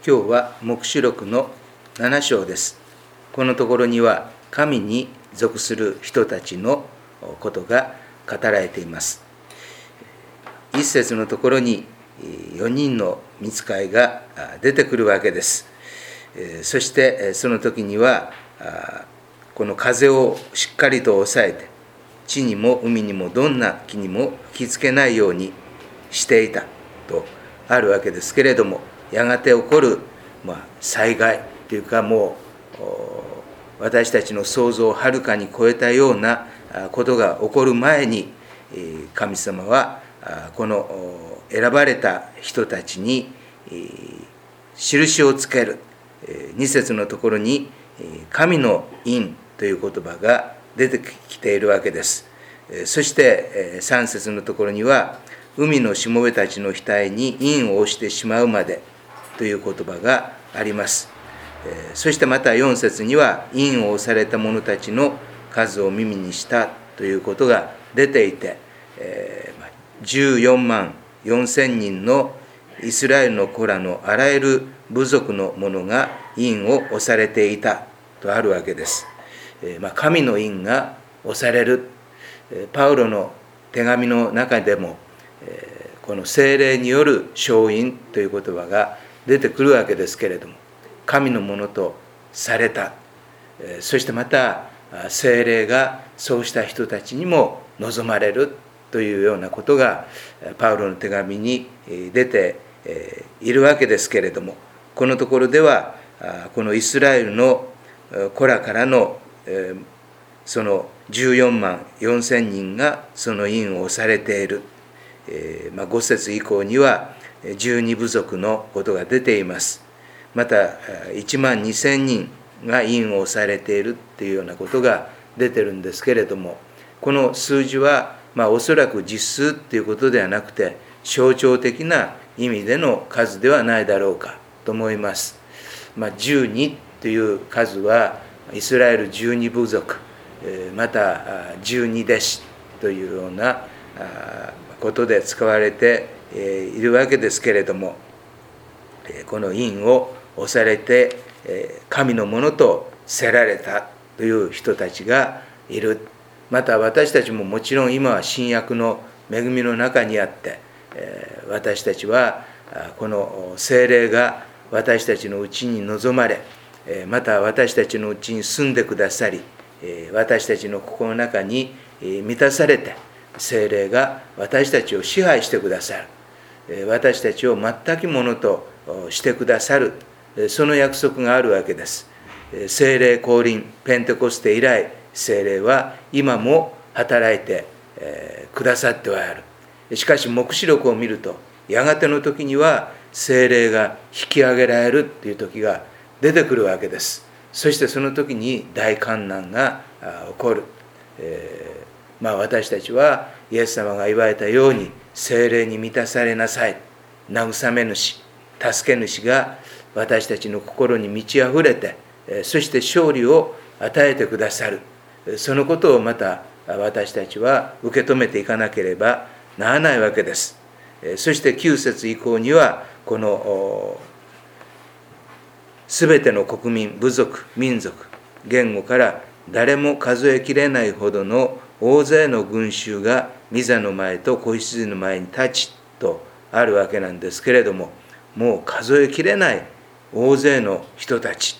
今日は黙示録の7章です。このところには神に属する人たちのことが語られています。一節のところに4人の御使いが出てくるわけです。そしてその時にはこの風をしっかりと抑えて、地にも海にもどんな木にも吹きつけないようにしていたとあるわけですけれども、やがて起こる災害というか、もう私たちの想像をはるかに超えたようなことが起こる前に、神様はこの選ばれた人たちに印をつける。2節のところに神の印という言葉が出てきているわけです。そして3節のところには、海のしもべたちの額に印を押してしまうまでという言葉があります。そしてまた4節には、印を押された者たちの数を耳にしたということが出ていて、14万4千人のイスラエルの子らのあらゆる部族の者が印を押されていたとあるわけです。神の印が押される。パウロの手紙の中でもこの聖霊による証印という言葉が出てくるわけですけれども、神のものとされた。そしてまた聖霊がそうした人たちにも望まれるというようなことがパウロの手紙に出ているわけですけれども、このところではこのイスラエルの子らからのその14万4千人がその印を押されている。5節以降には12部族のことが出ています。また1万2千人が印を押されているというようなことが出てるんですけれども、この数字はおそらく実数ということではなくて、象徴的な意味での数ではないだろうかと思います。12という数はイスラエル12部族、また12弟子というようなことで使われているわけですけれども、この印を押されて神のものとせられたという人たちがいる。また私たちももちろん今は新約の恵みの中にあって、私たちはこの聖霊が私たちのうちに望まれ、また私たちのうちに住んでくださり、私たちの心の中に満たされて、聖霊が私たちを支配してくださる。私たちを全くものとしてくださる。その約束があるわけです。聖霊降臨、ペンテコステ以来、聖霊は今も働いてくださってはある。しかし黙示録を見ると、やがての時には聖霊が引き上げられるという時が出てくるわけです。そしてその時に大患難が起こる。私たちはイエス様が言われたように、聖霊に満たされなさい。慰め主、助け主が私たちの心に満ち溢れて、そして勝利を与えてくださる。そのことをまた私たちは受け止めていかなければならないわけです。そして9節以降には、このすべての国民、部族、民族、言語から誰も数えきれないほどの大勢の群衆が御座の前と子羊の前に立ちとあるわけなんですけれども、もう数えきれない大勢の人たち、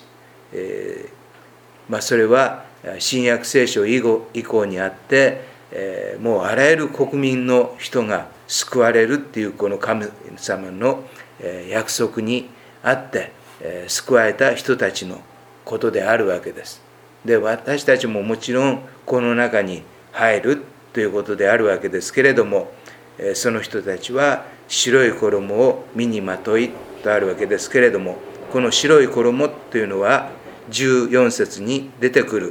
それは新約聖書以降にあって、もうあらゆる国民の人が救われるっていうこの神様の約束にあって救われた人たちのことであるわけです。で、私たちももちろんこの中に入るということであるわけですけれども、その人たちは白い衣を身にまといとあるわけですけれども、この白い衣というのは14節に出てくる、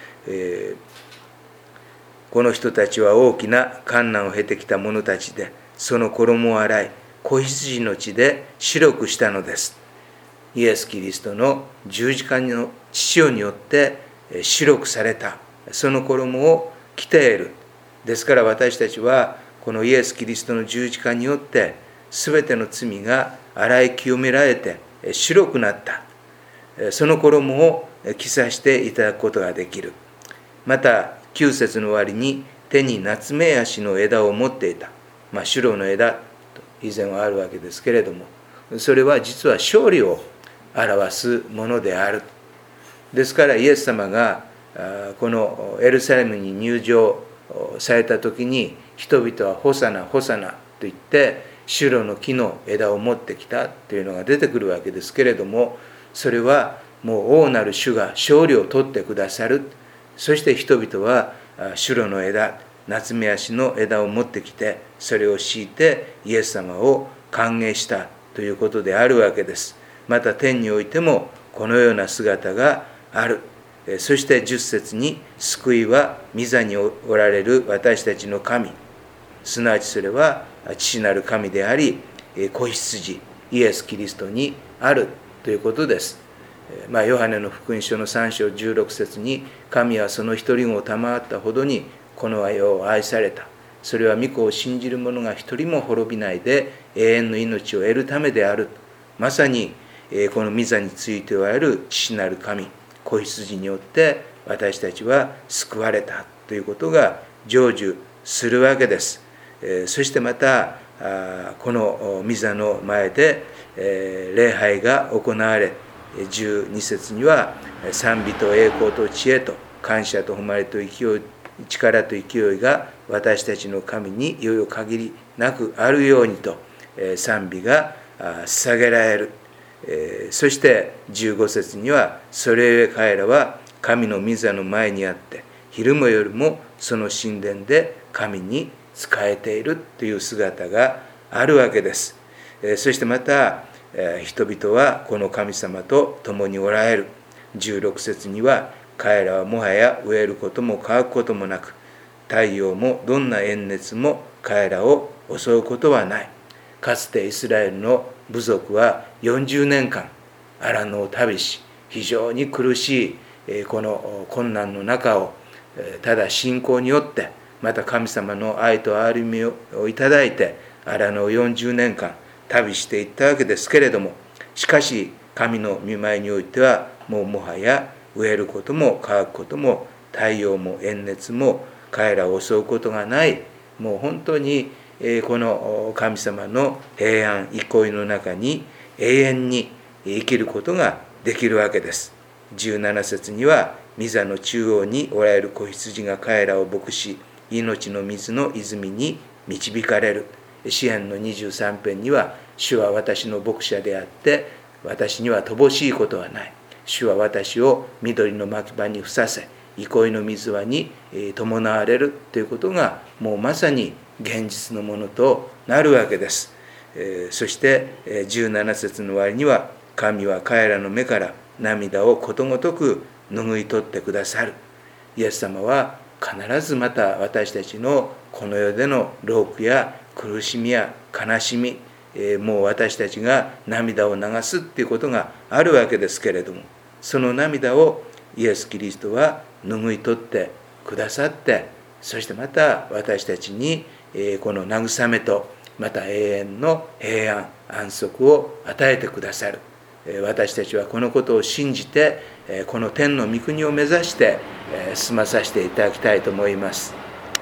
この人たちは大きな患難を経てきた者たちで、その衣を洗い子羊の血で白くしたのです。イエス・キリストの十字架の血潮によって白くされた、その衣を着ている。ですから私たちはこのイエス・キリストの十字架によって全ての罪が洗い清められて白くなった、その衣を着させていただくことができる。また9節の終わりに、手にナツメヤシの枝を持っていた、白の枝と以前はあるわけですけれども、それは実は勝利を表すものである。ですからイエス様がこのエルサレムに入場された時に、人々はホサナホサナと言って白の木の枝を持ってきたというのが出てくるわけですけれども、それはもう王なる主が勝利を取ってくださる。そして人々は白の枝、ナツメヤシの枝を持ってきて、それを敷いてイエス様を歓迎したということであるわけです。また天においてもこのような姿がある。そして10節に、救いは御座におられる私たちの神、すなわちそれは父なる神であり、子羊イエス・キリストにあるということです。ヨハネの福音書の3章16節に、神はその一人子を賜ったほどにこの世を愛された。それは御子を信じる者が一人も滅びないで永遠の命を得るためである。まさにこの御座についておられる父なる神、子羊によって私たちは救われたということが成就するわけです。そしてまたこの御座の前で礼拝が行われ、12節には、賛美と栄光と知恵と感謝と誉れと勢い、力と勢いが私たちの神にいよいよ限りなくあるようにと賛美が捧げられる。そして15節には、それゆえ彼らは神の御座の前にあって昼も夜もその神殿で神に仕えているという姿があるわけです。そしてまた人々はこの神様と共におられる。16節には、彼らはもはや飢えることも乾くこともなく、太陽もどんな炎熱も彼らを襲うことはない。かつてイスラエルの部族は40年間荒野を旅し、非常に苦しいこの困難の中をただ信仰によって、また神様の愛と憐れみをいただいて荒野を40年間旅していったわけですけれども、しかし神の御前においてはもはや飢えることも乾くことも太陽も炎熱も彼らを襲うことがない。もう本当にこの神様の平安憩いの中に永遠に生きることができるわけです。17節には、御座の中央におられる子羊が彼らを牧し、命の水の泉に導かれる。詩編の23編には、主は私の牧者であって私には乏しいことはない。主は私を緑の牧場にふさせ、憩いの水輪に伴われるということがもうまさに現実のものとなるわけです。そして17節の終わりには、神は彼らの目から涙をことごとく拭い取ってくださる。イエス様は必ずまた私たちのこの世での労苦や苦しみや悲しみ、もう私たちが涙を流すっていうことがあるわけですけれども、その涙をイエス・キリストは拭い取ってくださって、そしてまた私たちにこの慰めとまた永遠の平安安息を与えてくださる。私たちはこのことを信じてこの天の御国を目指して進まさせていただきたいと思います。